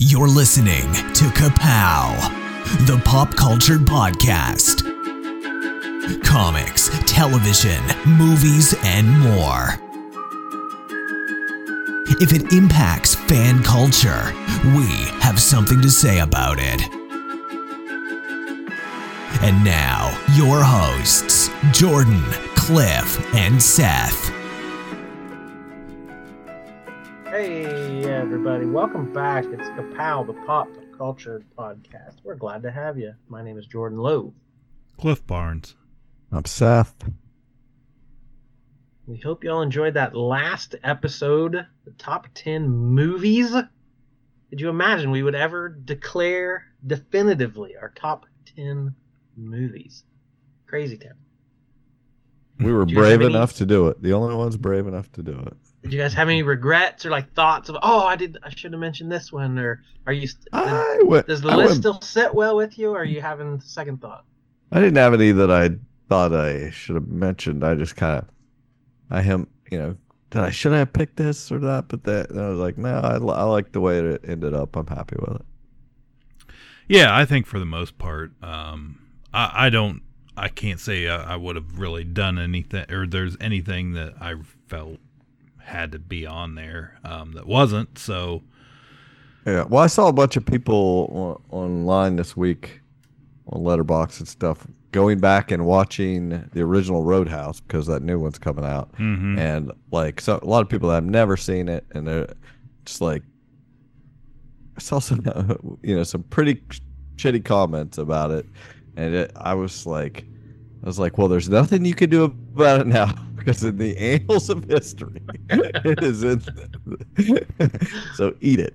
You're listening to Kapow, the pop culture podcast. Comics, television, movies, and more. If it impacts fan culture, we have something to say about it. And now, your hosts, Jordan, Cliff, and Seth. Hey everybody, welcome back. It's Kapow, the pop culture podcast. We're glad to have you. My name is Jordan Lowe. Cliff Barnes. I'm Seth. We hope you all enjoyed that last episode, the top 10 movies. Did you imagine we would ever declare definitively our top 10 movies? Crazy town. We were brave enough to do it. The only ones brave enough to do it. Did you guys have any regrets or like thoughts of, I should have mentioned this one, or are you? Does the list still sit well with you, or are you having second thought? I didn't have any that I thought I should have mentioned. I just kind of, should I have picked this or that? But I was like, no, I like the way it ended up. I'm happy with it. Yeah, I think for the most part, I can't say I would have really done anything, or there's anything that I felt had to be on there that wasn't. So yeah, well, I saw a bunch of people online this week on Letterboxd and stuff going back and watching the original Roadhouse because that new one's coming out. Mm-hmm. And like, so a lot of people that have never seen it, and they're just like, I saw some some pretty shitty comments about it, and I was like, well, there's nothing you can do about it now because in the annals of history, it is in. So eat it.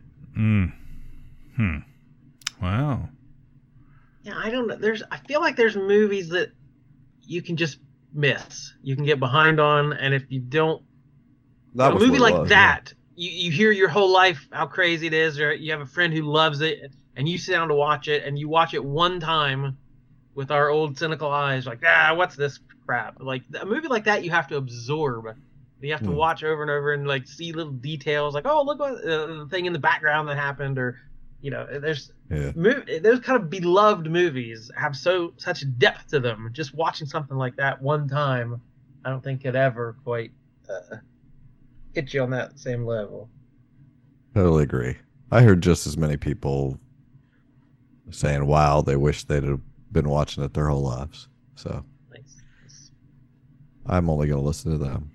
Wow. Yeah, I don't know. I feel like there's movies that you can just miss. You can get behind on, and if you don't, a movie like that, you hear your whole life how crazy it is, or you have a friend who loves it, and you sit down to watch it, and you watch it one time with our old cynical eyes, like, what's this crap? Like a movie like that, you have to absorb. You have to watch over and over and like see little details, like, oh, look what the thing in the background that happened, or those kind of beloved movies have such depth to them. Just watching something like that one time, I don't think could ever quite hit you on that same level. Totally agree. I heard just as many people saying, wow, they wish they'd have been watching it their whole lives. So nice. I'm only going to listen to them.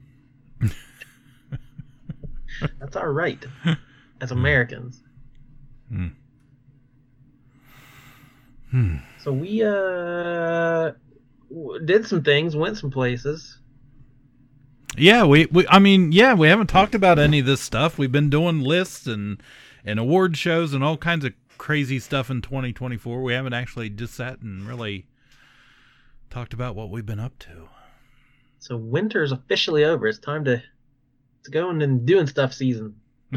That's our right as Americans. So we did some things, went some places. Yeah, we haven't talked about any of this stuff. We've been doing lists and award shows and all kinds of crazy stuff in 2024. We haven't actually just sat and really talked about what we've been up to. So winter's officially over. It's time to go and doing stuff season.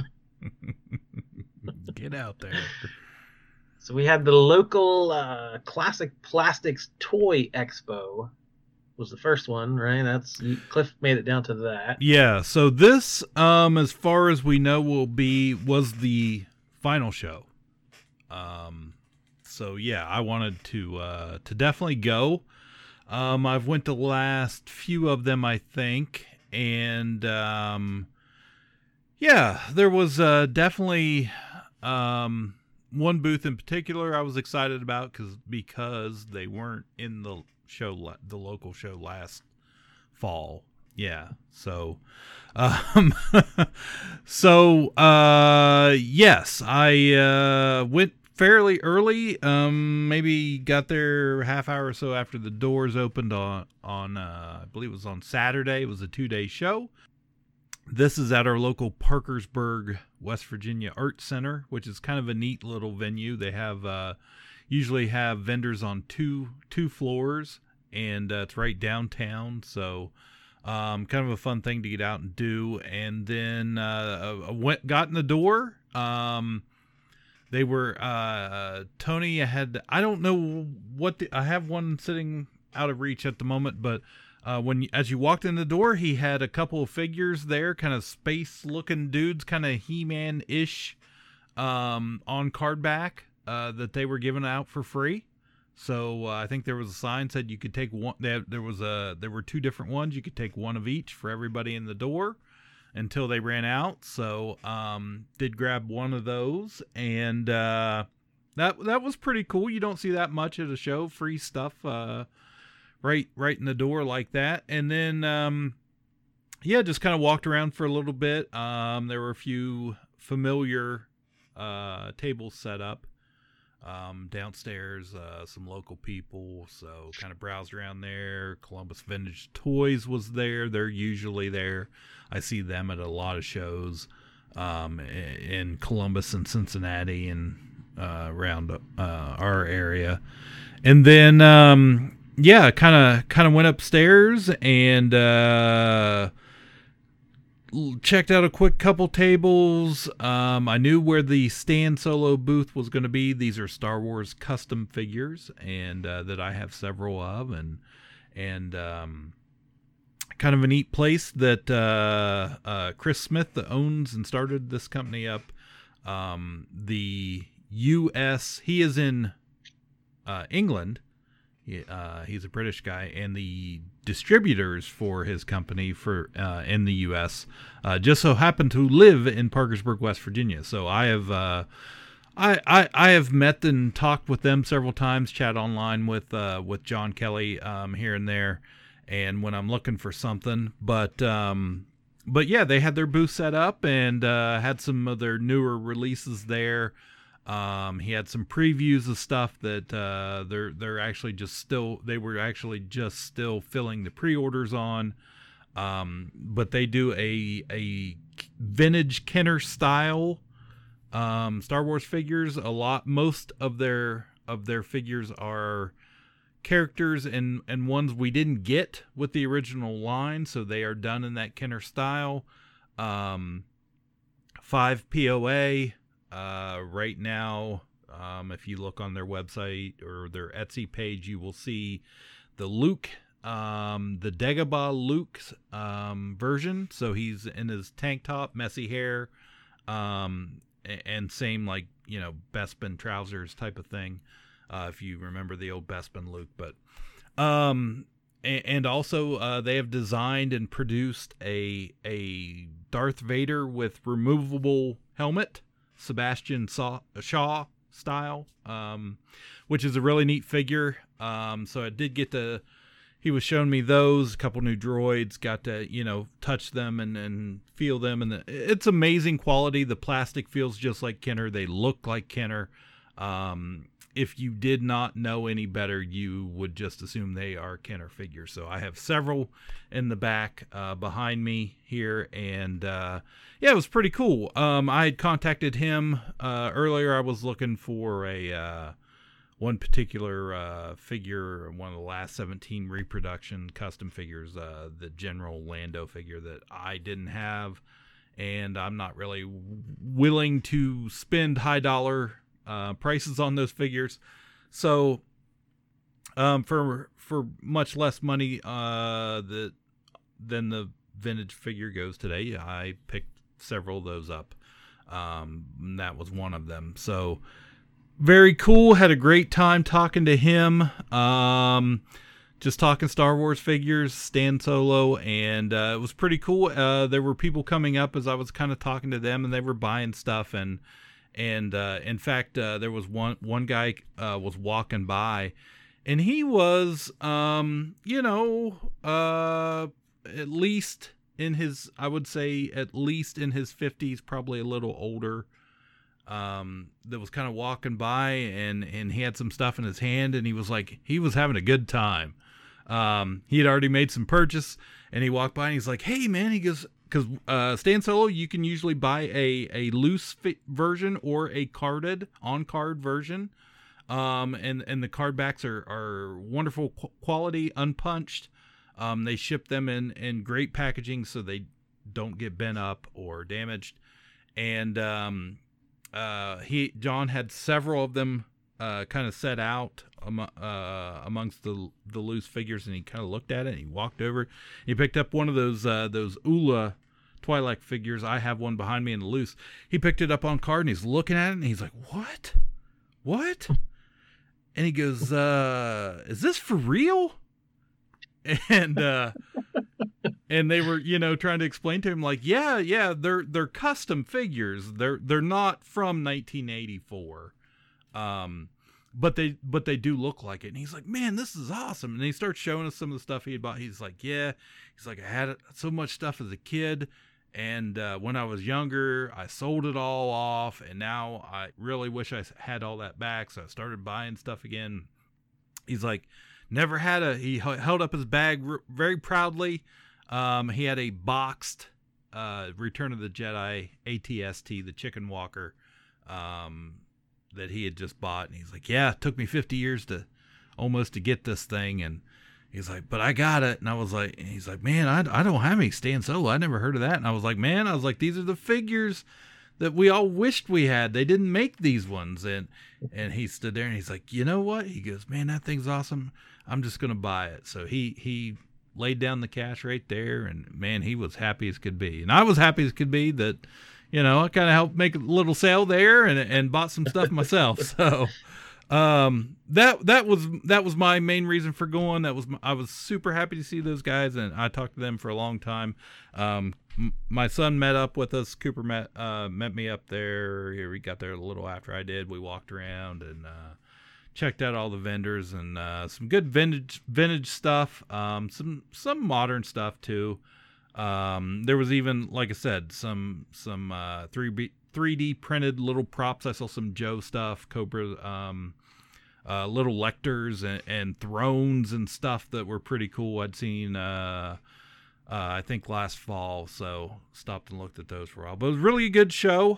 Get out there. So we had the local Classic Plastics Toy Expo was the first one, right? Cliff made it down to that. Yeah, so this, as far as we know, was the final show. So yeah, I wanted to definitely go. I've went to the last few of them, I think, and yeah, there was definitely one booth in particular I was excited about because they weren't in the local show last fall. Yeah, so yes, I went fairly early, maybe got there half hour or so after the doors opened on I believe it was on Saturday. It was a 2-day show. This is at our local Parkersburg, West Virginia Art Center, which is kind of a neat little venue. They have usually have vendors on two floors, and it's right downtown, so kind of a fun thing to get out and do. And then got in the door. They were Tony. I don't know I have one sitting out of reach at the moment, but as you walked in the door, he had a couple of figures there, kind of space looking dudes, kind of He-Man-ish on card back that they were giving out for free. So I think there was a sign said you could take one. There were 2 different ones. You could take one of each for everybody in the door until they ran out. So did grab one of those, and that was pretty cool. You don't see that much at a show, free stuff right in the door like that. And then just kind of walked around for a little bit. There were a few familiar tables set up downstairs, some local people, so kind of browsed around there. Columbus Vintage Toys was there. They're usually there. I see them at a lot of shows in Columbus and Cincinnati and around our area. And then kind of went upstairs and checked out a quick couple tables. I knew where the Stan Solo booth was going to be. These are Star Wars custom figures, and that I have several of, and kind of a neat place that Chris Smith, that owns and started this company up. The U.S. He is in England. He's a British guy, and the distributors for his company in the U.S. Just so happen to live in Parkersburg, West Virginia. So I have I have met and talked with them several times, chat online with John Kelly here and there, and when I'm looking for something. But yeah, they had their booth set up and had some of their newer releases there. He had some previews of stuff that they're actually just still filling the pre-orders on. But they do a vintage Kenner style Star Wars figures. Most of their figures are characters and ones we didn't get with the original line, so they are done in that Kenner style. 5 POA. Right now, if you look on their website or their Etsy page, you will see the Luke, the Dagobah Luke version. So he's in his tank top, messy hair, and same Bespin trousers type of thing. If you remember the old Bespin Luke, but and also they have designed and produced a Darth Vader with removable helmet. Sebastian Shaw style, which is a really neat figure. So I did he was showing me those, a couple new droids, got to, touch them and feel them. And it's amazing quality. The plastic feels just like Kenner. They look like Kenner. If you did not know any better, you would just assume they are Kenner figures. So I have several in the back behind me here, and it was pretty cool. I had contacted him earlier. I was looking for one particular figure, one of the last 17 reproduction custom figures, the General Lando figure that I didn't have, and I'm not really willing to spend high dollar prices on those figures. So for much less money than the vintage figure goes today, I picked several of those up. And that was one of them. So very cool. Had a great time talking to him. Just talking Star Wars figures, Stan Solo, and it was pretty cool. There were people coming up as I was kind of talking to them, and they were buying stuff. And in fact, there was one guy was walking by, and he was, at least in his, I would say at least in his 50s, probably a little older, that was kind of walking by, and he had some stuff in his hand, and he was having a good time. He had already made some purchase, and he walked by and he's like, "Hey man," he goes, because Stan Solo, you can usually buy a loose version or a on-card version. And the card backs are wonderful quality, unpunched. They ship them in great packaging so they don't get bent up or damaged. And John had several of them kind of set out amongst the loose figures, and he kind of looked at it and he walked over. He picked up one of those Ula Twi'lek figures. I have one behind me in the loose. He picked it up on card and he's looking at it and he's like, what? And he goes, is this for real? And and they were, trying to explain to him like, yeah, they're custom figures. They're not from 1984. But they do look like it. And he's like, man, this is awesome. And he starts showing us some of the stuff he had bought. He's like, I had so much stuff as a kid. And when I was younger, I sold it all off. And now I really wish I had all that back. So I started buying stuff again. He's like, he held up his bag very proudly. He had a boxed Return of the Jedi AT-ST, the Chicken Walker, that he had just bought. And he's like, yeah, it took me 50 years to get this thing. And he's like, but I got it. And I was like, he's like, man, I don't have any Stan Solo. I never heard of that. And I was like, these are the figures that we all wished we had. They didn't make these ones. And he stood there and he's like, you know what? He goes, man, that thing's awesome. I'm just going to buy it. So he laid down the cash right there, and man, he was happy as could be. And I was happy as could be that, I kind of helped make a little sale there and bought some stuff myself. So, that was my main reason for going. I was super happy to see those guys, and I talked to them for a long time. My son met up with us. Cooper met me up there. We got there a little after I did. We walked around and, checked out all the vendors and, some good vintage stuff. Some modern stuff too. There was even, like I said, some 3D printed little props. I saw some Joe stuff, Cobra, little lectors and thrones and stuff that were pretty cool. I'd seen, I think last fall, so stopped and looked at those for a while. But it was really a good show.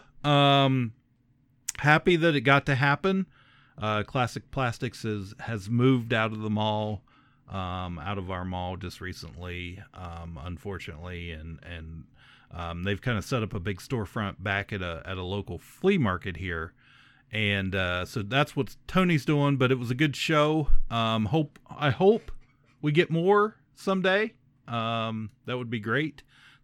Happy that it got to happen. Classic Plastics has moved out of the mall. Out of our mall just recently, unfortunately, and they've kind of set up a big storefront back at a local flea market here, and so that's what Tony's doing. But it was a good show. I hope we get more someday. That would be great.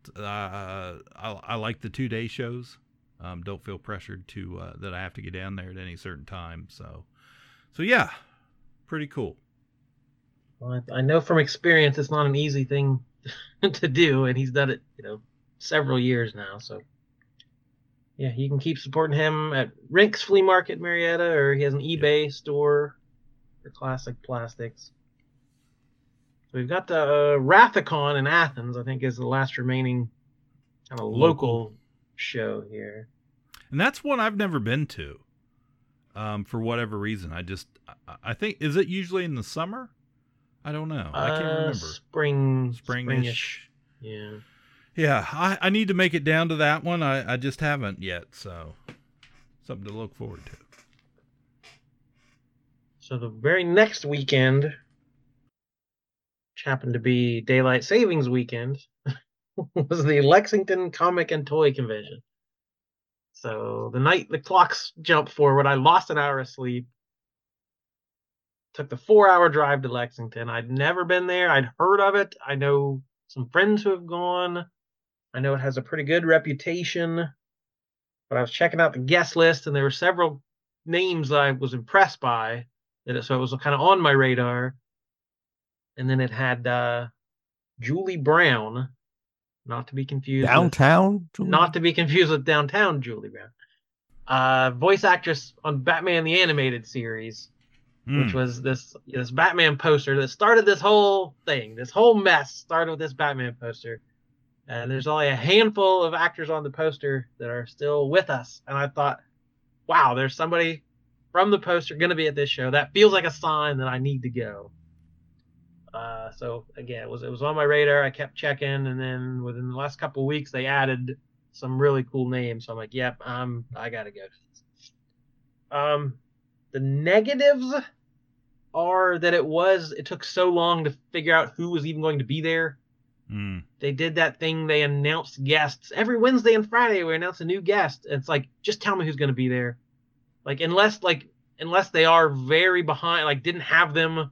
I like the 2-day shows. Don't feel pressured to that I have to get down there at any certain time. So yeah, pretty cool. Well, I know from experience it's not an easy thing to do, and he's done it, several years now. So, yeah, you can keep supporting him at Rink's Flea Market, Marietta, or he has an eBay store for Classic Plastics. So we've got the Rathacon in Athens, I think, is the last remaining kind of local show here. And that's one I've never been to, for whatever reason. I think, is it usually in the summer? I don't know. I can't remember. Springish. Yeah. Yeah, I need to make it down to that one. I just haven't yet, so something to look forward to. So the very next weekend, which happened to be Daylight Savings Weekend, was the Lexington Comic and Toy Convention. So the night the clocks jumped forward, I lost an hour of sleep. Took the 4-hour drive to Lexington. I'd never been there. I'd heard of it. I know some friends who have gone. I know it has a pretty good reputation. But I was checking out the guest list, and there were several names that I was impressed by. So it was kind of on my radar. And then it had Julie Brown, not to be confused downtown. Not to be confused with downtown Julie Brown. Voice actress on Batman the Animated Series. Which was this Batman poster that started this whole thing. This whole mess started with this Batman poster. And there's only a handful of actors on the poster that are still with us. And I thought, wow, there's somebody from the poster going to be at this show. That feels like a sign that I need to go. So again, it was on my radar. I kept checking, and then within the last couple of weeks, they added some really cool names. So I'm like, yep, I got to go. The negatives are that it took so long to figure out who was even going to be there. They did that thing. They announced guests every Wednesday and Friday. We announce a new guest. It's like, just tell me who's going to be there. Unless they are very behind, didn't have them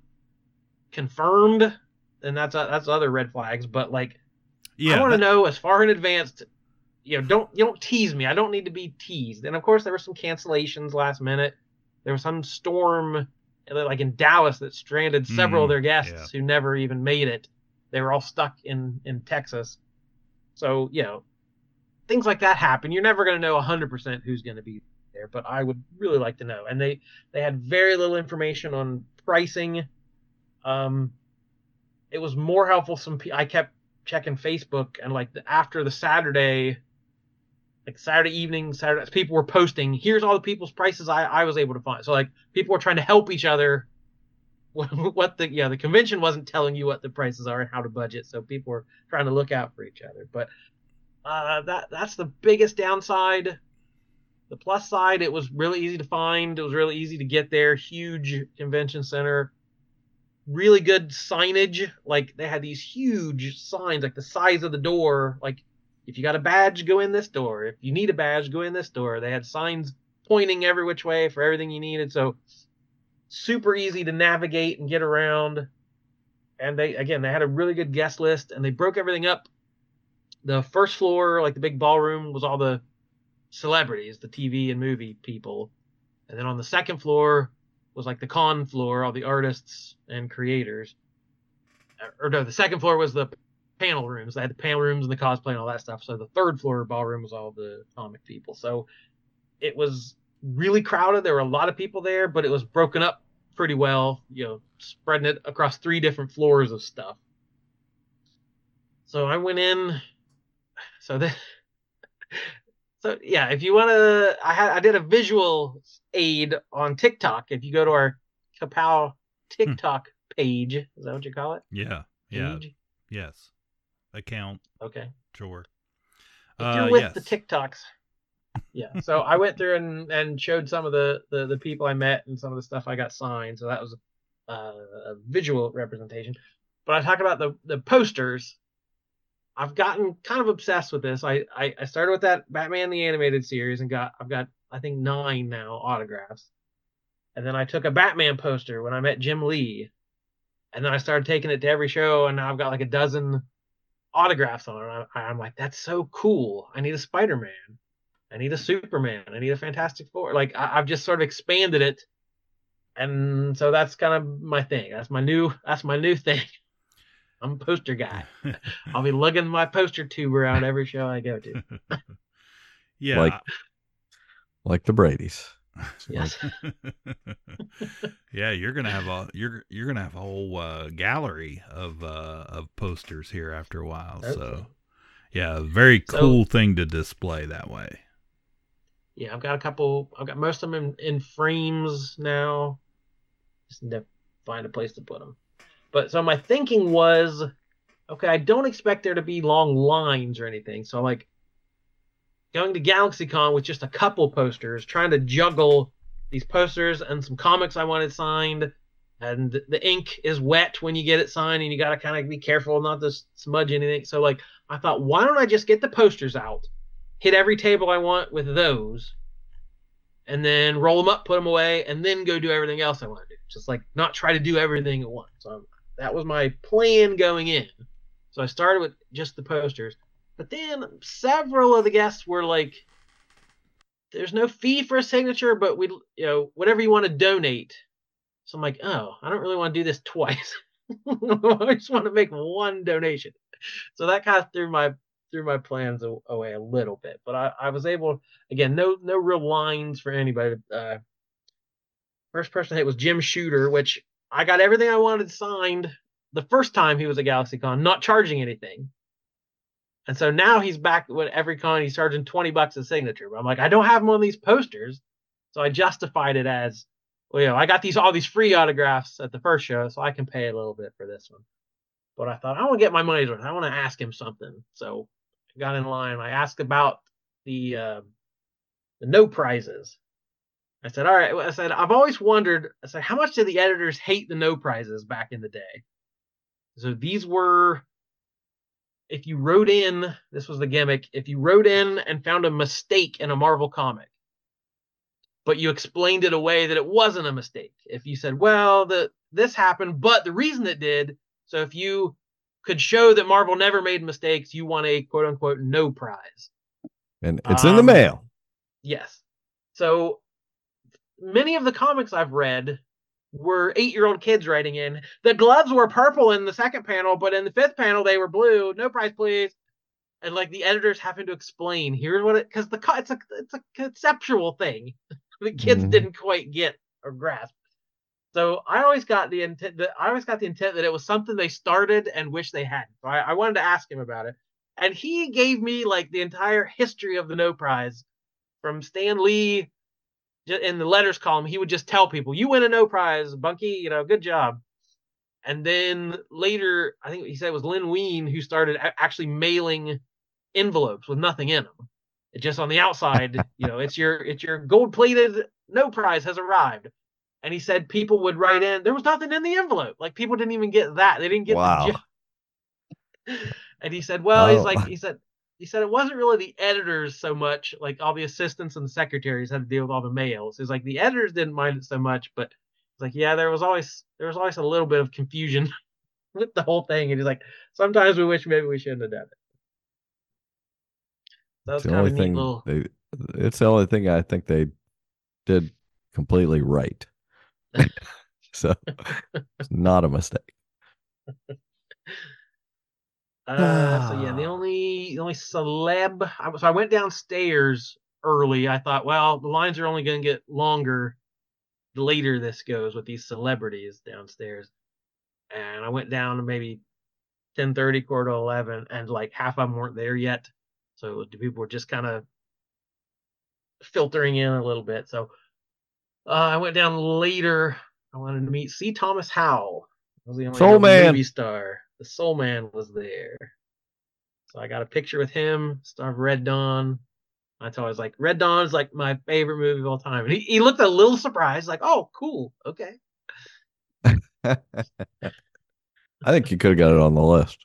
confirmed, then that's other red flags. But I want to know as far in advance you don't tease me. I don't need to be teased. And of course, there were some cancellations last minute. There was some storm, like in Dallas, that stranded several of their guests who never even made it. They were all stuck in Texas. So, things like that happen. You're never going to know 100% who's going to be there, but I would really like to know. And they had very little information on pricing. It was more helpful. I kept checking Facebook, and like after the Saturday, like Saturday evening, people were posting, here's all the people's prices I was able to find. So like people were trying to help each other. What the convention wasn't telling you what the prices are and how to budget, so people were trying to look out for each other. But that's the biggest downside. The plus side, it was really easy to find. It was really easy to get there. Huge convention center. Really good signage. Like they had these huge signs, like the size of the door. Like if you got a badge, go in this door. If you need a badge, go in this door. They had signs pointing every which way for everything you needed. So super easy to navigate and get around. And they had a really good guest list, and they broke everything up. The first floor, like the big ballroom, was all the celebrities, the TV and movie people. And then on the second floor was like the con floor, all the artists and creators. Or no, the second floor was the panel rooms. They had the panel rooms and the cosplay and all that stuff. So the third floor ballroom was all the comic people. So it was really crowded. There were a lot of people there, but it was broken up pretty well, spreading it across 3 different floors of stuff. So I went in. So yeah, if you want to, I did a visual aid on TikTok. If you go to our Kapow TikTok page, is that what you call it? Yeah. Page? Yes. Account. Okay. Sure. If you're with the TikToks. Yeah. So I went through and showed some of the people I met and some of the stuff I got signed. So that was a visual representation. But I talk about the posters. I've gotten kind of obsessed with this. I started with that Batman the Animated Series and I've got I think 9 now autographs. And then I took a Batman poster when I met Jim Lee. And then I started taking it to every show, and now I've got like a dozen autographs on it. I'm like, that's so cool. I need a Spider-Man. I need a Superman. I need a Fantastic Four. Like I've just sort of expanded it. And so that's kind of my thing. That's my new thing. I'm a poster guy. I'll be lugging my poster tube around every show I go to. Yeah. Like the Bradys. Yes. Yeah, you're gonna have a whole gallery of posters here after a while. Okay. So yeah, very cool thing to display that way. Yeah, I've got most of them in frames now. Just need to find a place to put them. But so my thinking was, okay, I don't expect there to be long lines or anything. So like going to GalaxyCon with just a couple posters, trying to juggle these posters and some comics I wanted signed. And the ink is wet when you get it signed, and you got to kind of be careful not to smudge anything. So like I thought, why don't I just get the posters out, hit every table I want with those, and then roll them up, put them away, and then go do everything else I want to do. Just like not try to do everything at once. So that was my plan going in. So I started with just the posters. But then several of the guests were like, there's no fee for a signature, but whatever you want to donate. So I'm like, oh, I don't really want to do this twice. I just want to make one donation. So that kind of threw my plans away a little bit. But I was able, again, no real lines for anybody. First person hit was Jim Shooter, which I got everything I wanted signed the first time he was at GalaxyCon, not charging anything. And so now he's back at every con, he's charging $20 a signature. But I'm like, I don't have him on these posters. So I justified it as, well, I got all these free autographs at the first show, so I can pay a little bit for this one. But I thought, I want to get my money's worth. I want to ask him something. So I got in line. I asked about the no prizes. I said, all right. I said, I've always wondered, how much did the editors hate the no prizes back in the day? So these were, if you wrote in, this was the gimmick, if you wrote in and found a mistake in a Marvel comic, but you explained it away that it wasn't a mistake. If you said, well, this happened, but the reason it did, so if you could show that Marvel never made mistakes, you won a quote-unquote no prize. And it's in the mail. Yes. So many of the comics I've read were 8-year-old kids writing in. The gloves were purple in the second panel, but in the 5th panel they were blue. No price, please. And like the editors having to explain, here's what it's a conceptual thing the kids didn't quite get or grasp. So I always got the intent that it was something they started and wish they hadn't. So I wanted to ask him about it, and he gave me like the entire history of the No Prize from Stan Lee. In the letters column, he would just tell people, "You win a No Prize, Bunky. Good job." And then later, I think he said it was Lynn Wein who started actually mailing envelopes with nothing in them. It just on the outside, it's your gold-plated No Prize has arrived. And he said people would write in. There was nothing in the envelope. Like people didn't even get that. They didn't get the joke. And he said, well, he said it wasn't really the editors so much. Like all the assistants and the secretaries had to deal with all the mails. He's like the editors didn't mind it so much, but it's like there was always a little bit of confusion with the whole thing. And he's like, sometimes we wish maybe we shouldn't have done it. That was kind of a neat little. It's the only thing I think they did completely right. So it's not a mistake. So yeah, the only celeb. So I went downstairs early. I thought, well, the lines are only going to get longer the later this goes with these celebrities downstairs. And I went down to maybe 10:30, 10:45, and like half of them weren't there yet. So the people were just kind of filtering in a little bit. So I went down later. I wanted to meet C. Thomas Howell. I was the only movie star. The Soul Man was there. So I got a picture with him, star of Red Dawn. I told him, I was like, Red Dawn is like my favorite movie of all time. And he looked a little surprised, like, oh, cool. Okay. I think you could have got it on the list.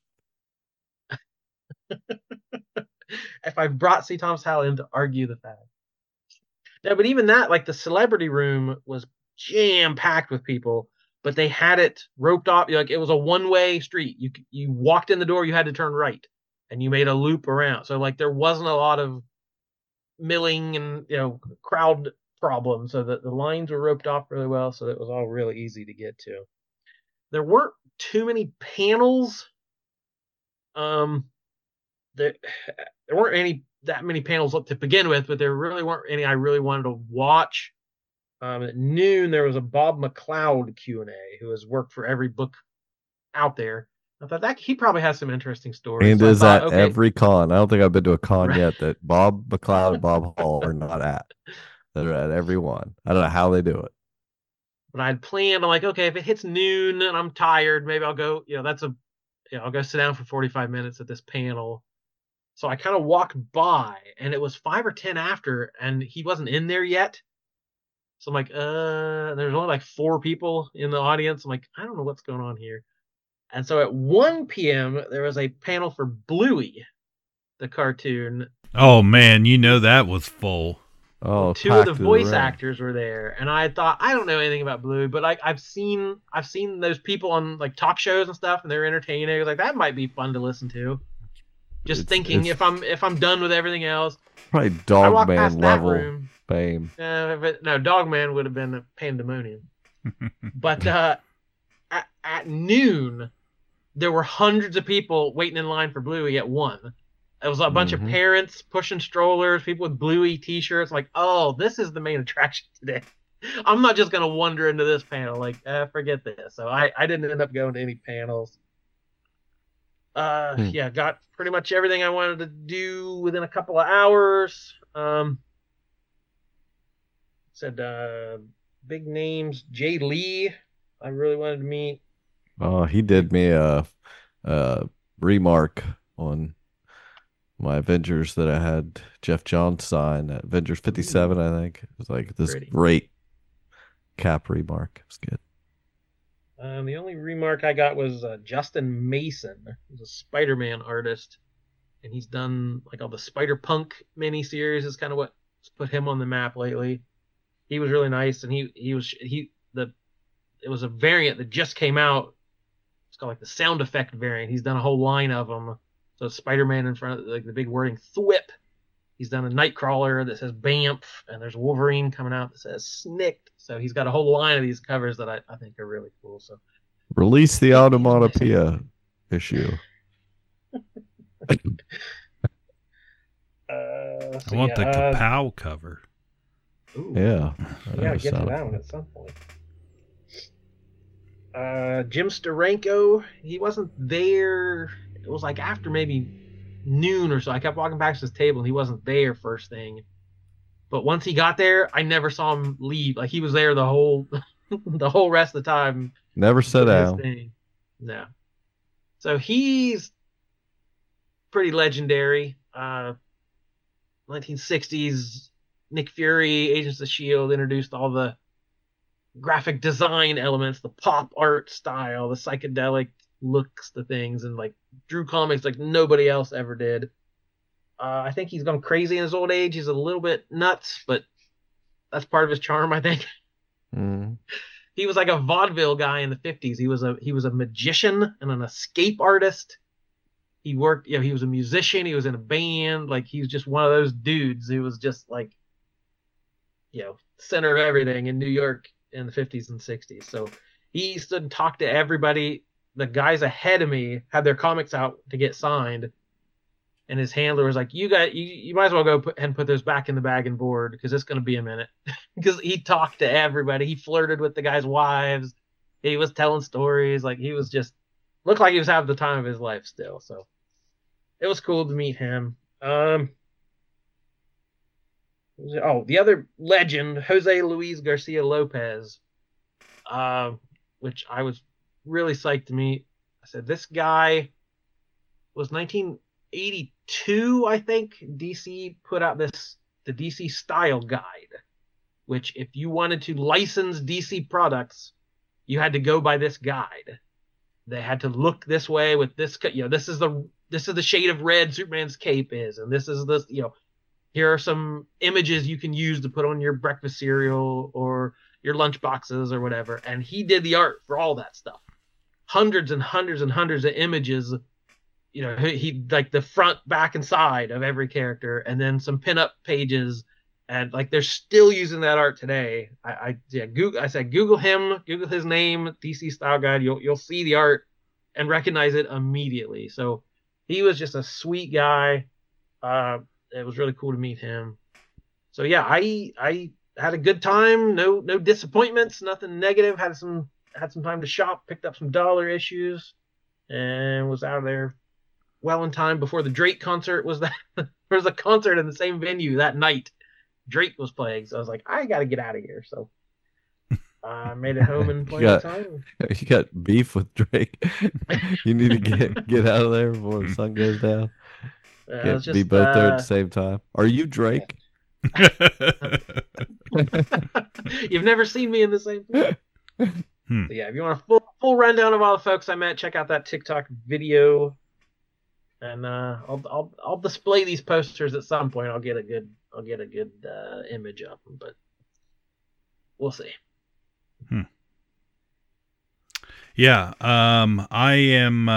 If I brought C. Thomas Howell in to argue the fact. No, but even that, like the celebrity room was jam-packed with people, but they had it roped off. Like it was a one-way street. You walked in the door, you had to turn right, and you made a loop around. So like there wasn't a lot of milling and crowd problems. So that the lines were roped off really well, so it was all really easy to get to. There weren't too many panels. There weren't that many panels up to begin with, but there really weren't any I really wanted to watch. At noon, there was a Bob McLeod Q&A, who has worked for every book out there. I thought that he probably has some interesting stories. And is at every con. I don't think I've been to a con yet that Bob McLeod and Bob Hall are not at. They're at every one. I don't know how they do it. But I'd planned, I'm like, okay, if it hits noon and I'm tired, maybe I'll go, I'll go sit down for 45 minutes at this panel. So I kind of walked by, and it was 5 or 10 after, and he wasn't in there yet. So I'm like, there's only like 4 people in the audience. I'm like, I don't know what's going on here. And so at 1 p.m., there was a panel for Bluey, the cartoon. Oh, man, that was full. Oh, 2 of the voice actors were there. And I thought, I don't know anything about Bluey, but I've seen those people on like talk shows and stuff, and they're entertaining. I was like, that might be fun to listen to. Just thinking if I'm done with everything else. Probably Dogman level fame. No, Dogman would have been a pandemonium. But at noon, there were hundreds of people waiting in line for Bluey at 1. It was a bunch of parents pushing strollers, people with Bluey t-shirts. Like, oh, this is the main attraction today. I'm not just going to wander into this panel. Like, forget this. So I didn't end up going to any panels. Yeah, got pretty much everything I wanted to do within a couple of hours. Said big names. Jay Lee, I really wanted to meet. Oh, he did me a remark on my Avengers that I had Jeff Johns sign at Avengers 57, I think. It was like this great cap remark. It was good. The only remark I got was Justin Mason. He's a Spider-Man artist, and he's done like all the Spider-Punk miniseries. Is kind of what's put him on the map lately. He was really nice, and it was a variant that just came out. It's called like the sound effect variant. He's done a whole line of them. So Spider-Man in front of like the big wording "thwip" He's done a Nightcrawler that says Bamf, and there's a Wolverine coming out that says Snicked. So he's got a whole line of these covers that I think are really cool. So release the Automatopoeia issue. I want the Kapow cover. Ooh. Yeah. I gotta get to that one at some point. Jim Steranko, he wasn't there. It was like after maybe noon or so. I kept walking back to his table and he wasn't there first thing. But once he got there, I never saw him leave. Like he was there the whole the whole rest of the time. Never sat down. No. So he's pretty legendary. 1960s Nick Fury, Agents of S.H.I.E.L.D. introduced all the graphic design elements, the pop art style, the psychedelic looks to things, and like drew comics like nobody else ever did. I think he's gone crazy in his old age. He's a little bit nuts, but that's part of his charm, I think. Mm. He was like a vaudeville guy in the 50s. He was a magician and an escape artist. He worked, he was a musician. He was in a band. Like he was just one of those dudes who was just like, center of everything in New York in the 50s and 60s. So he stood and talked to everybody. The guys ahead of me had their comics out to get signed. And his handler was like, you might as well go and put those back in the bag and board because it's going to be a minute. Because he talked to everybody. He flirted with the guys' wives. He was telling stories. Like he was just, looked like he was having the time of his life still. So it was cool to meet him. The other legend, Jose Luis Garcia Lopez, which I was really psyched to meet. I said, this guy was 1982, I think. DC put out the DC Style Guide, which if you wanted to license DC products, you had to go by this guide. They had to look this way with this, this is the shade of red Superman's cape is, and this is this, here are some images you can use to put on your breakfast cereal or your lunch boxes or whatever. And he did the art for all that stuff. Hundreds and hundreds and hundreds of images. He like the front, back, and side of every character, and then some pinup pages. And like they're still using that art today. I said Google him, Google his name, DC Style Guide. You'll see the art and recognize it immediately. So he was just a sweet guy. It was really cool to meet him. So yeah, I had a good time. No disappointments, nothing negative. Had some time to shop, picked up some dollar issues, and was out of there well in time before the Drake concert was that. There was a concert in the same venue that night. Drake was playing, so I was like, I got to get out of here. So I made it home in plenty of time. You got beef with Drake. You need to get out of there before the sun goes down. Be both there at the same time. Are you Drake? You've never seen me in the same place. So yeah, if you want a full rundown of all the folks I met, check out that TikTok video. And I'll display these posters at some point. I'll get a good image of them, but we'll see. Yeah, I am.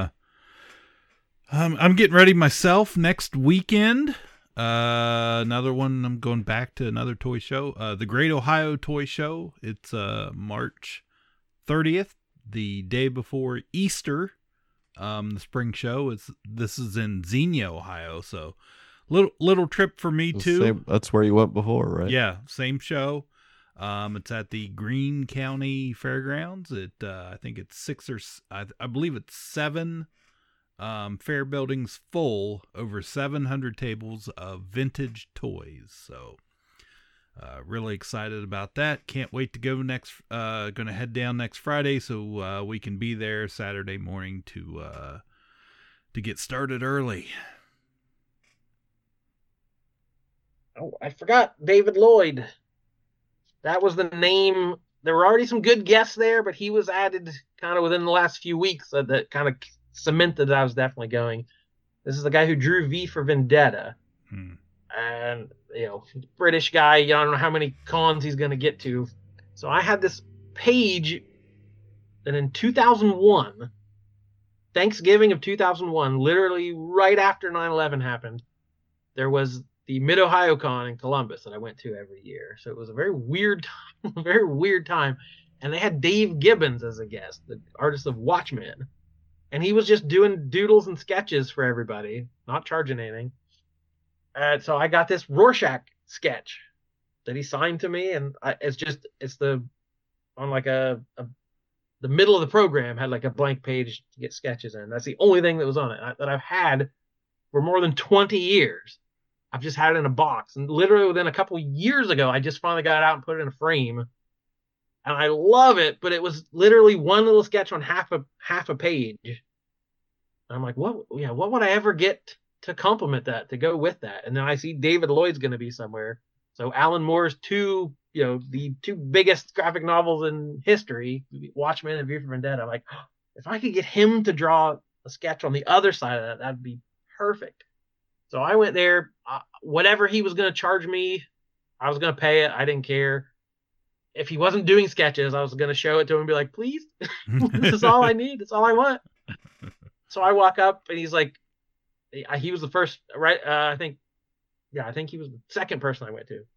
I'm getting ready myself next weekend. Another one. I'm going back to another toy show. The Great Ohio Toy Show. It's March 30th, the day before Easter. The spring show. This is in Xenia, Ohio. So little trip for me too. That's where you went before, right? Yeah, same show. It's at the Greene County Fairgrounds. I think it's I believe it's 7 fair buildings full, over 700 tables of vintage toys. So really excited about that. Can't wait to go next. Gonna head down next Friday so we can be there Saturday morning to get started early. Oh, I forgot David Lloyd. That was the name. There were already some good guests there, but he was added kind of within the last few weeks that kind of cemented that I was definitely going. This is the guy who drew V for Vendetta. And, British guy, I don't know how many cons he's going to get to. So I had this page that in 2001, Thanksgiving of 2001, literally right after 9/11 happened, there was the Mid-Ohio Con in Columbus that I went to every year. So it was a very weird time, very weird time. And they had Dave Gibbons as a guest, the artist of Watchmen. And he was just doing doodles and sketches for everybody, not charging anything. So I got this Rorschach sketch that he signed to me, and on like the middle of the program had like a blank page to get sketches in. That's the only thing that was on it that I've had for more than 20 years. I've just had it in a box, and literally within a couple years ago, I just finally got it out and put it in a frame. And I love it, but it was literally one little sketch on half a page. And I'm like, what would I ever get to complement that, to go with that? And then I see David Lloyd's going to be somewhere. So Alan Moore's the two biggest graphic novels in history, Watchmen and V for Vendetta. I'm like, if I could get him to draw a sketch on the other side of that, that'd be perfect. So I went there. Whatever he was going to charge me, I was going to pay it. I didn't care. If he wasn't doing sketches, I was going to show it to him and be like, please, this is all I need. It's all I want. So I walk up and he's like, he was the first, right? I think he was the second person I went to.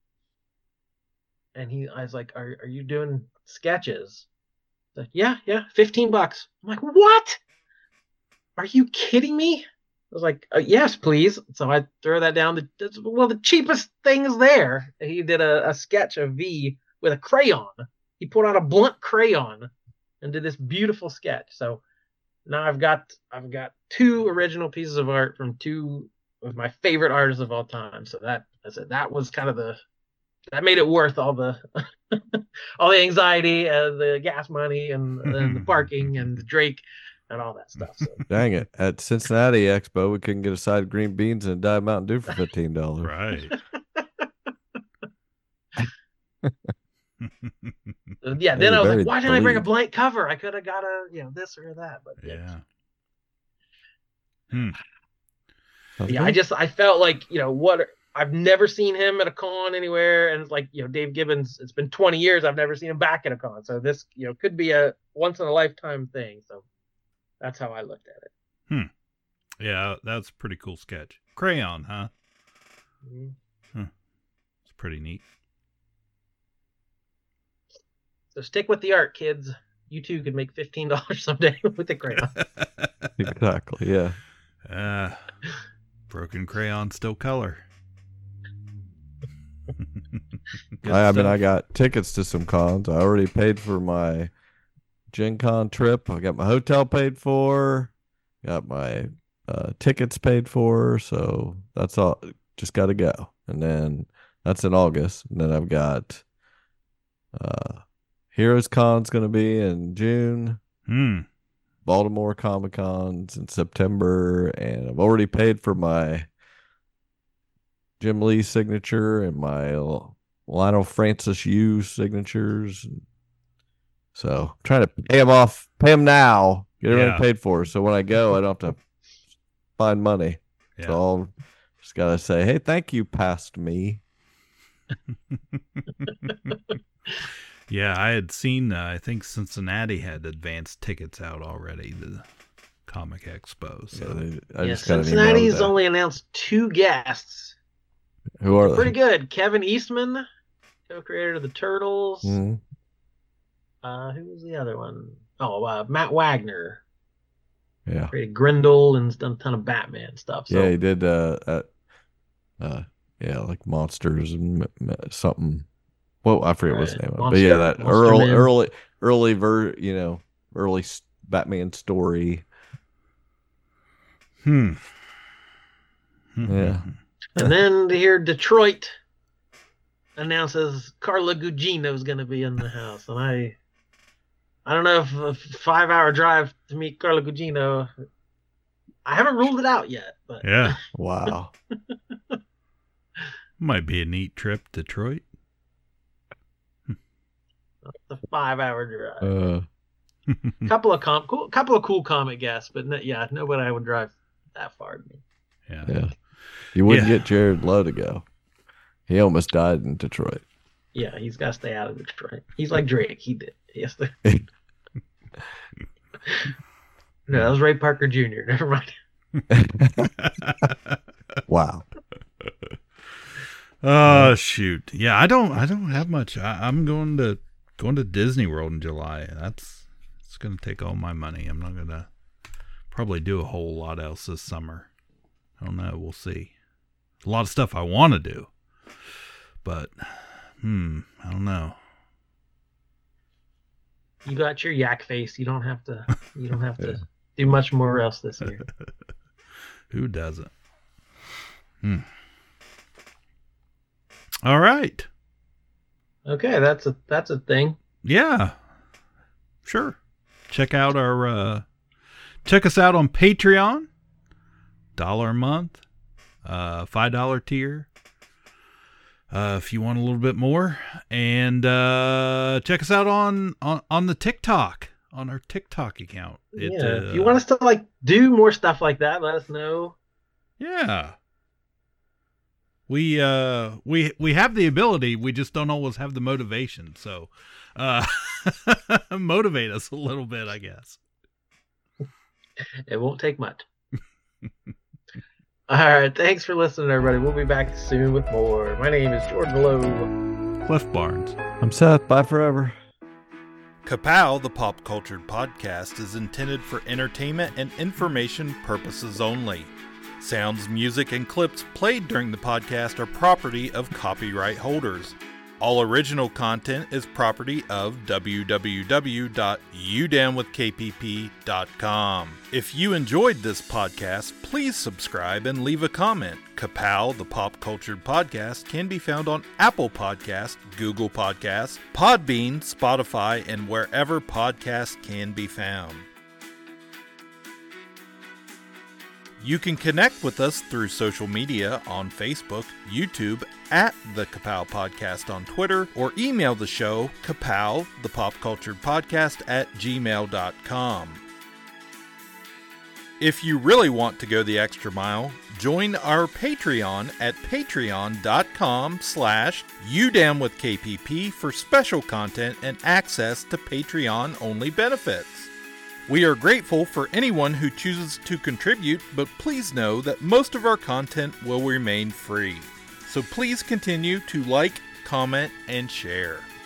And I was like, are you doing sketches? He's like, yeah, $15. I'm like, what? Are you kidding me? I was like, yes, please. So I throw that down. The cheapest thing is there. He did a sketch of V with a crayon. He put out a blunt crayon and did this beautiful sketch. So now I've got two original pieces of art from two of my favorite artists of all time. So that was kind of that made it worth all the all the anxiety, the gas money, and the parking, and the Drake, and all that stuff. So. Dang it! At Cincinnati Expo, we couldn't get a side of green beans and a Diet Mountain Dew for $15. Right. Yeah, then I was like, why didn't I bring a blank cover? I could have got this or that. But yeah. Yeah, I felt like, I've never seen him at a con anywhere, and it's like, Dave Gibbons, it's been 20 years I've never seen him back at a con. So this, could be a once in a lifetime thing. So that's how I looked at it. Yeah, that's a pretty cool sketch. Crayon, huh? Mm-hmm. It's pretty neat. So stick with the art, kids. You too could make $15 someday with the crayon. Exactly, yeah. Broken crayon, still color. I got tickets to some cons. I already paid for my Gen Con trip. I got my hotel paid for. Got my tickets paid for. So that's all. Just got to go. And then that's in August. And then I've got Heroes Con's going to be in June. Baltimore Comic Con's in September. And I've already paid for my Jim Lee signature and my Lionel Francis Yu signatures. So I'm trying to pay them now, get everything paid for. So when I go, I don't have to find money. Yeah. So I'll just got to say, hey, thank you, past me. Yeah, I had seen, I think Cincinnati had advanced tickets out already, the Comic Expo. So Cincinnati's only announced 2 guests. Who are they? Pretty good. Kevin Eastman, co-creator of the Turtles. Mm-hmm. Who was the other one? Oh, Matt Wagner. Yeah. Created Grendel and done a ton of Batman stuff. So. Yeah, he did like Monsters and something. Well, I forget what his name was. But yeah, that early Batman story. Yeah. And then to hear Detroit announces Carla Gugino is going to be in the house, and I don't know if a 5-hour drive to meet Carla Gugino. I haven't ruled it out yet, but yeah, wow, might be a neat trip, Detroit. It's a 5-hour drive. Couple of cool comic guests, but nobody I would drive that far to me. Yeah. You wouldn't get Jared Lowe to go. He almost died in Detroit. Yeah, he's got to stay out of Detroit. He's like Drake. He did. Yes. No, that was Ray Parker Jr. Never mind. Wow. Oh shoot! Yeah, I don't have much. I'm going to Disney World in July. It's going to take all my money. I'm not going to probably do a whole lot else this summer. I don't know. We'll see. A lot of stuff I want to do, but I don't know. You got your yak face. You don't have to. You don't have to do much more else this year. Who doesn't? All right. Okay, that's a thing. Yeah. Sure. Check out check us out on Patreon. $1 a month. $5 tier. If you want a little bit more. And check us out on the TikTok. On our TikTok account. If you want us to do more stuff like that, let us know. Yeah. We have the ability, we just don't always have the motivation. So motivate us a little bit, I guess. It won't take much. All right, thanks for listening, everybody. We'll be back soon with more. My name is Jordan Lowe. Cliff Barnes. I'm Seth. Bye forever. Kapow, the Pop Cultured Podcast, is intended for entertainment and information purposes only. Sounds, music, and clips played during the podcast are property of copyright holders. All original content is property of www.udownwithkpp.com. If you enjoyed this podcast, please subscribe and leave a comment. Kapow, the Pop Cultured Podcast, can be found on Apple Podcasts, Google Podcasts, Podbean, Spotify, and wherever podcasts can be found. You can connect with us through social media on Facebook, YouTube, at the Kapow Podcast on Twitter, or email the show, Kapow, the Pop Cultured Podcast @gmail.com. If you really want to go the extra mile, join our Patreon at patreon.com/udownwithkpp for special content and access to Patreon-only benefits. We are grateful for anyone who chooses to contribute, but please know that most of our content will remain free. So please continue to like, comment, and share.